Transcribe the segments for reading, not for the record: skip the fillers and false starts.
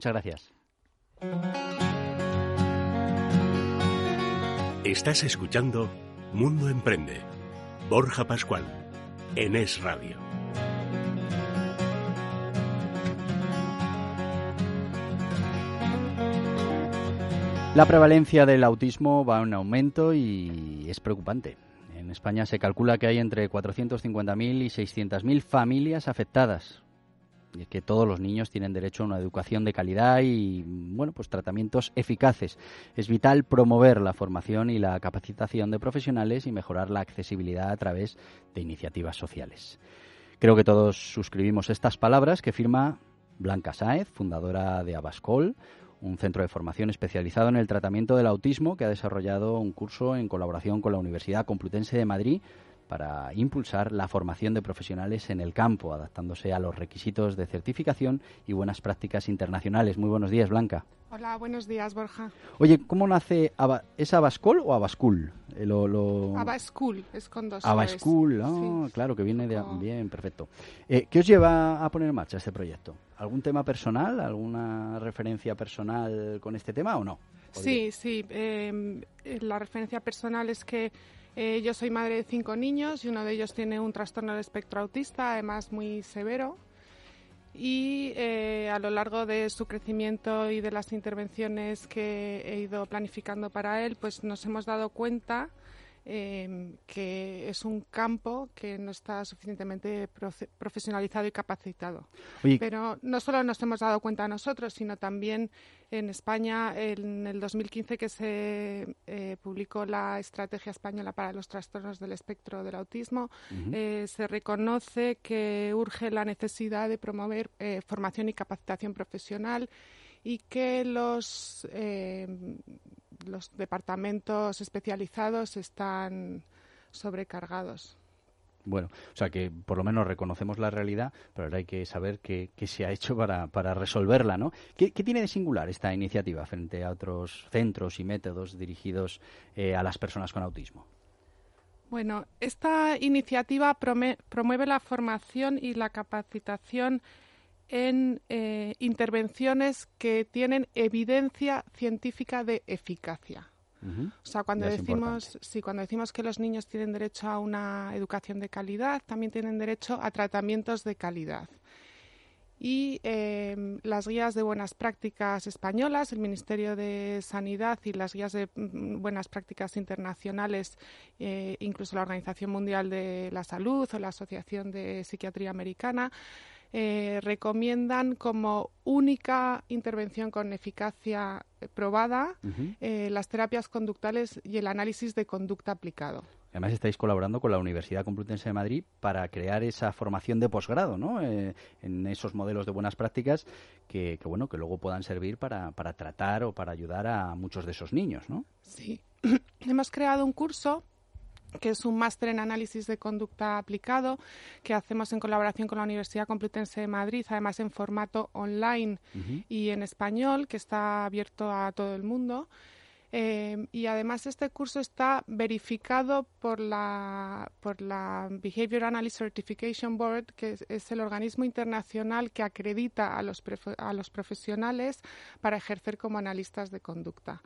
Muchas gracias. Estás escuchando Mundo Emprende. Borja Pascual, en Es Radio. La prevalencia del autismo va en aumento y es preocupante. En España se calcula que hay entre 450.000 y 600.000 familias afectadas. Y es que todos los niños tienen derecho a una educación de calidad y, bueno, pues tratamientos eficaces. Es vital promover la formación y la capacitación de profesionales y mejorar la accesibilidad a través de iniciativas sociales. Creo que todos suscribimos estas palabras que firma Blanca Sáez, fundadora de Abascol, un centro de formación especializado en el tratamiento del autismo que ha desarrollado un curso en colaboración con la Universidad Complutense de Madrid para impulsar la formación de profesionales en el campo, adaptándose a los requisitos de certificación y buenas prácticas internacionales. Muy buenos días, Blanca. Hola, buenos días, Borja. Oye, ¿cómo nace? ¿Es Abascol o Abascul? Abascul, es con dos Abascul, sí. Claro, que viene de... Bien, perfecto. ¿Qué os lleva a poner en marcha este proyecto? ¿Algún tema personal, alguna referencia personal con este tema o no? Sí. La referencia personal es que yo soy madre de 5 niños y uno de ellos tiene un trastorno del espectro autista, además muy severo. Y a lo largo de su crecimiento y de las intervenciones que he ido planificando para él, pues nos hemos dado cuenta que es un campo que no está suficientemente profesionalizado y capacitado. Oye, pero no solo nos hemos dado cuenta nosotros, sino también en España en el 2015 que se publicó la Estrategia Española para los Trastornos del Espectro del Autismo. Se reconoce que urge la necesidad de promover formación y capacitación profesional y que los departamentos especializados están sobrecargados. Bueno, o sea que por lo menos reconocemos la realidad, pero ahora hay que saber qué se ha hecho para resolverla, ¿no? ¿Qué tiene de singular esta iniciativa frente a otros centros y métodos dirigidos a las personas con autismo? Bueno, esta iniciativa promueve la formación y la capacitación en intervenciones que tienen evidencia científica de eficacia. O sea, cuando decimos que los niños tienen derecho a una educación de calidad, también tienen derecho a tratamientos de calidad. Y las guías de buenas prácticas españolas, el Ministerio de Sanidad y las guías de buenas prácticas internacionales, incluso la Organización Mundial de la Salud o la Asociación de Psiquiatría Americana, recomiendan como única intervención con eficacia probada las terapias conductuales y el análisis de conducta aplicado. Además estáis colaborando con la Universidad Complutense de Madrid para crear esa formación de posgrado, ¿no? En esos modelos de buenas prácticas que luego puedan servir para tratar o para ayudar a muchos de esos niños, ¿no? Sí. Hemos creado un curso que es un máster en análisis de conducta aplicado que hacemos en colaboración con la Universidad Complutense de Madrid, además en formato online y en español, que está abierto a todo el mundo. Y además este curso está verificado por la Behavior Analysis Certification Board, que es el organismo internacional que acredita a los profesionales para ejercer como analistas de conducta.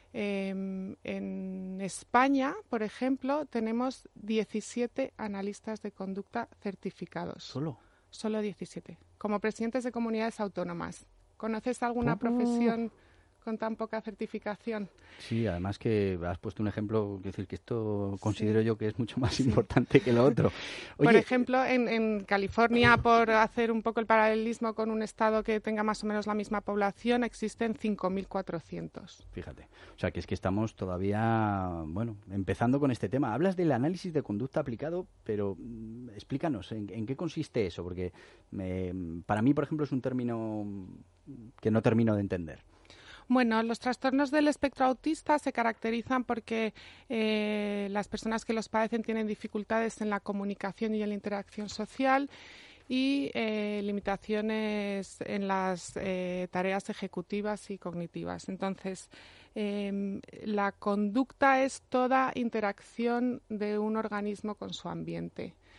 En España, por ejemplo, tenemos 17 analistas de conducta certificados. Solo 17. Como presidentes de comunidades autónomas. ¿Conoces alguna profesión con tan poca certificación? Sí, además que has puesto un ejemplo, quiero decir que esto considero yo que es mucho más importante que lo otro. Oye, por ejemplo, en California, por hacer un poco el paralelismo con un estado que tenga más o menos la misma población, existen 5.400. Fíjate, o sea que es que estamos todavía, empezando con este tema. Hablas del análisis de conducta aplicado, pero explícanos, ¿en qué consiste eso? Porque para mí, por ejemplo, es un término que no termino de entender. Bueno, los trastornos del espectro autista se caracterizan porque las personas que los padecen tienen dificultades en la comunicación y en la interacción social y limitaciones en las tareas ejecutivas y cognitivas. Entonces, la conducta es toda interacción de un organismo con su ambiente.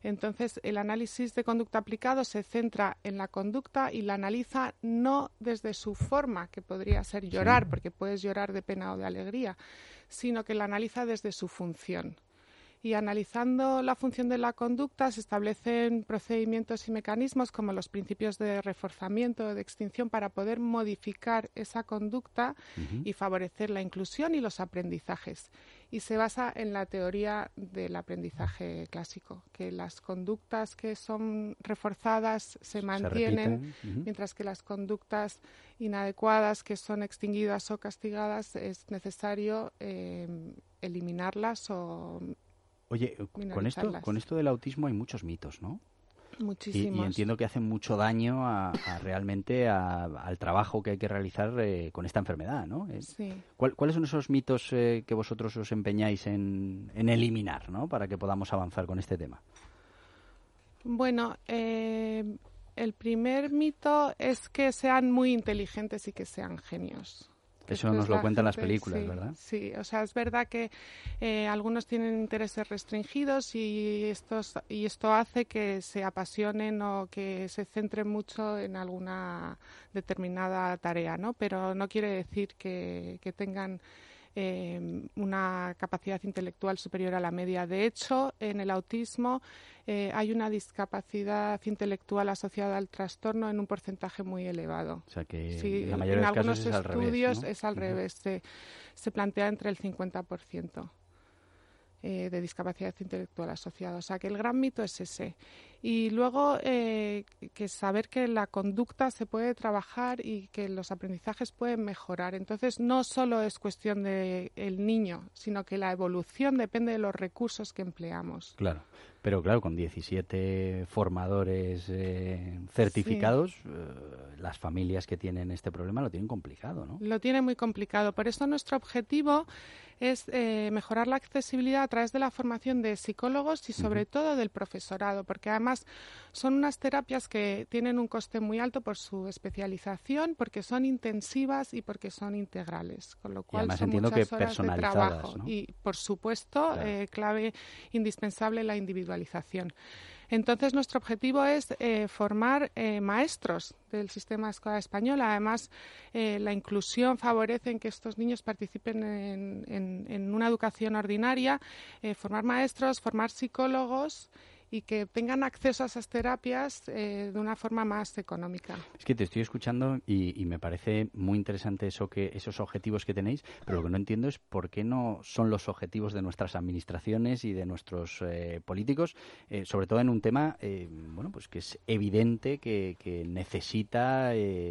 Entonces, el análisis de conducta aplicado se centra en la conducta y la analiza no desde su forma, que podría ser llorar, porque puedes llorar de pena o de alegría, sino que la analiza desde su función. Y analizando la función de la conducta se establecen procedimientos y mecanismos como los principios de reforzamiento o de extinción para poder modificar esa conducta y favorecer la inclusión y los aprendizajes. Y se basa en la teoría del aprendizaje clásico, que las conductas que son reforzadas se mantienen, mientras que las conductas inadecuadas que son extinguidas o castigadas es necesario eliminarlas o Oye, con esto del autismo hay muchos mitos, ¿no? Muchísimos. Y entiendo que hacen mucho daño realmente al trabajo que hay que realizar con esta enfermedad, ¿no? Sí. ¿Cuáles son esos mitos que vosotros os empeñáis en eliminar, ¿no? Para que podamos avanzar con este tema. Bueno, el primer mito es que sean muy inteligentes y que sean genios. Eso nos lo cuentan las películas, sí, ¿verdad? Sí, o sea, es verdad que algunos tienen intereses restringidos y esto hace que se apasionen o que se centren mucho en alguna determinada tarea, ¿no? Pero no quiere decir que tengan una capacidad intelectual superior a la media. De hecho, en el autismo hay una discapacidad intelectual asociada al trastorno en un porcentaje muy elevado. O sea que sí, en la mayoría de los casos es al revés. En algunos estudios ¿no? es al revés, se plantea entre el 50%. De discapacidad intelectual asociada. O sea, que el gran mito es ese. Y luego, que saber que la conducta se puede trabajar y que los aprendizajes pueden mejorar. Entonces, no solo es cuestión del niño, sino que la evolución depende de los recursos que empleamos. Claro. Pero claro, con 17 formadores certificados, las familias que tienen este problema lo tienen complicado, ¿no? Lo tienen muy complicado. Por eso nuestro objetivo es mejorar la accesibilidad a través de la formación de psicólogos y sobre todo del profesorado, porque además son unas terapias que tienen un coste muy alto por su especialización, porque son intensivas y porque son integrales, con lo cual además son entiendo muchas que horas de trabajo, ¿no? Y por supuesto, claro, clave indispensable la individualización. Entonces, nuestro objetivo es formar maestros del sistema escolar español. Además, la inclusión favorece en que estos niños participen en una educación ordinaria, formar maestros, formar psicólogos y que tengan acceso a esas terapias de una forma más económica. Es que te estoy escuchando y me parece muy interesante esos objetivos que tenéis, pero lo que no entiendo es por qué no son los objetivos de nuestras administraciones y de nuestros políticos, sobre todo en un tema bueno, pues que es evidente que necesita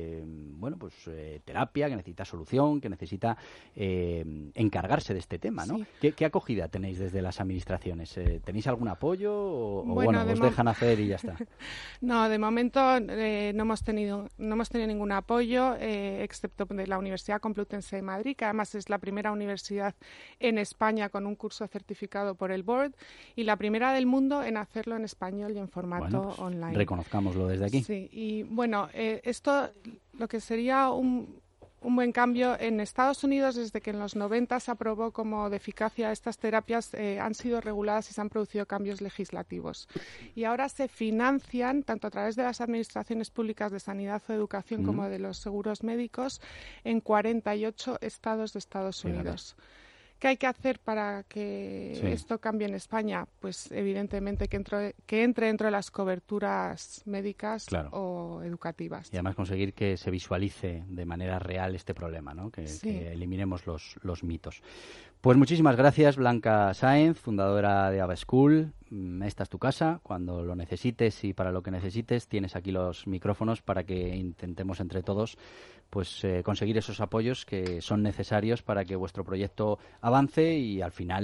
terapia, que necesita solución, que necesita encargarse de este tema, ¿no? Sí. ¿Qué acogida tenéis desde las administraciones? ¿Tenéis algún apoyo o bueno, os dejan hacer y ya está? No, de momento no hemos tenido ningún apoyo, excepto de la Universidad Complutense de Madrid, que además es la primera universidad en España con un curso certificado por el Board y la primera del mundo en hacerlo en español y en formato online. Reconozcámoslo desde aquí. Sí, y bueno, esto lo que sería un buen cambio. En Estados Unidos, desde que en los 90 se aprobó como de eficacia estas terapias, han sido reguladas y se han producido cambios legislativos. Y ahora se financian, tanto a través de las administraciones públicas de sanidad o educación como de los seguros médicos, en 48 estados de Estados Unidos. ¿Qué hay que hacer para que esto cambie en España? Pues evidentemente que entre dentro de las coberturas médicas o educativas. Y además conseguir que se visualice de manera real este problema, ¿no? Que eliminemos los mitos. Pues muchísimas gracias, Blanca Sáenz, fundadora de Ava School. Esta es tu casa. Cuando lo necesites y para lo que necesites, tienes aquí los micrófonos para que intentemos entre todos pues conseguir esos apoyos que son necesarios para que vuestro proyecto avance y al final